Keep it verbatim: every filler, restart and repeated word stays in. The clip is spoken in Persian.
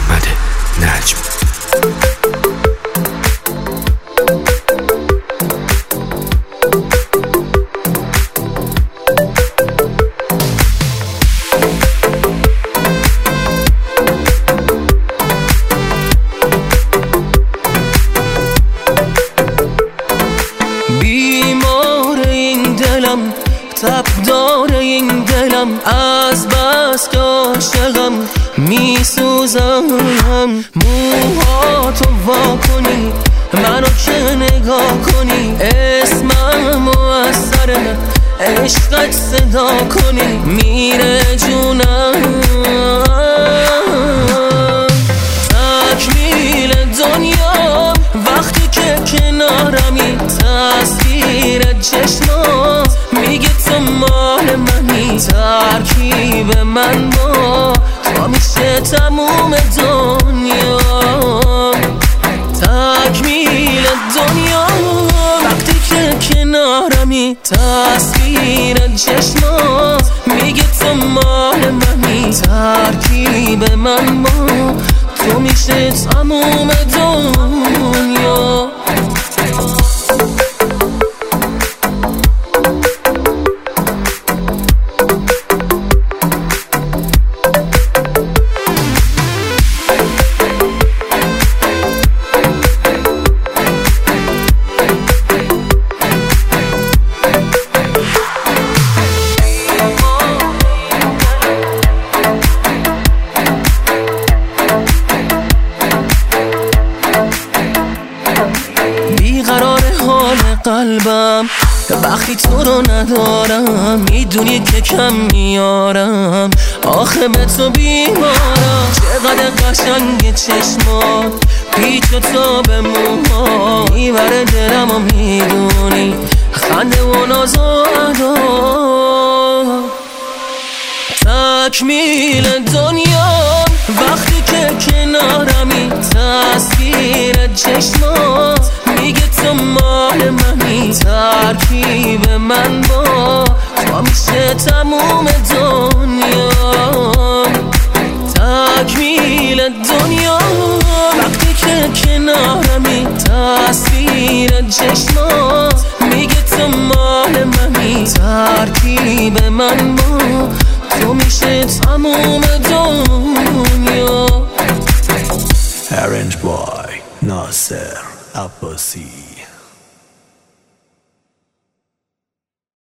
محمد نجم. بیمار این دلم، تب داره این دلم، از بس که عاشقم میسوزم. موهاتو وا کنی، منو که نگاه کنی، اسممو از سر عشقت صدا کنی، میره جونم. تکمیل دنیا وقتی که کنارمی، تصویر چشمات میگه تو مال منی، ترکیب من با تو میشه تموم دنیا. تکمیل دنیا وقتی که کنارمی، تصویر چشمات میگه تو مال منی، ترکیب من با تو میشه تموم دنیا. بیقرار حال قلبم وقتی تو رو ندارم، میدونی که کم میارم، آخه به تو بیمارم. چقدر قشنگ چشمات، پیچ و تاب موها، میبره دلم و میدونی خنده و ناز و ادا. تکمیل دنیا وقتی که کنارمی، تصویر چشمات میگه تو مال منی، ترکیب من با تو میشه تموم دنیا. تکمیل دنیا وقتی که کنارمی، تصویر چشمات میگه تو مال منی، ترکیب من با تو میشه تموم دنیا. Arranged by Nasser Abbasi.